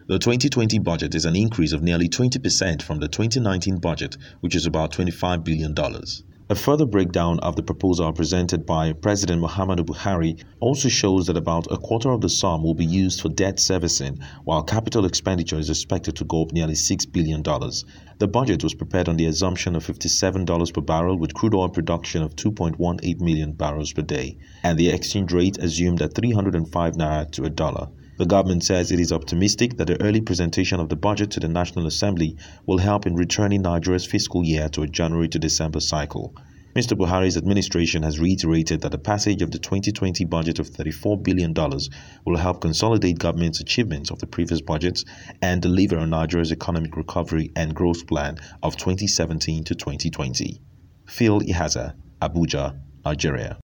The 2020 budget is an increase of nearly 20% from the 2019 budget, which is about $25 billion. A further breakdown of the proposal presented by President Muhammadu Buhari also shows that about a quarter of the sum will be used for debt servicing, while capital expenditure is expected to go up nearly $6 billion. The budget was prepared on the assumption of $57 per barrel with crude oil production of 2.18 million barrels per day, and the exchange rate assumed at 305 naira to a dollar. The government says it is optimistic that the early presentation of the budget to the National Assembly will help in returning Nigeria's fiscal year to a January to December cycle. Mr. Buhari's administration has reiterated that the passage of the 2020 budget of $34 billion will help consolidate government's achievements of the previous budgets and deliver on Nigeria's economic recovery and growth plan of 2017 to 2020. Phil Ihaza, Abuja, Nigeria.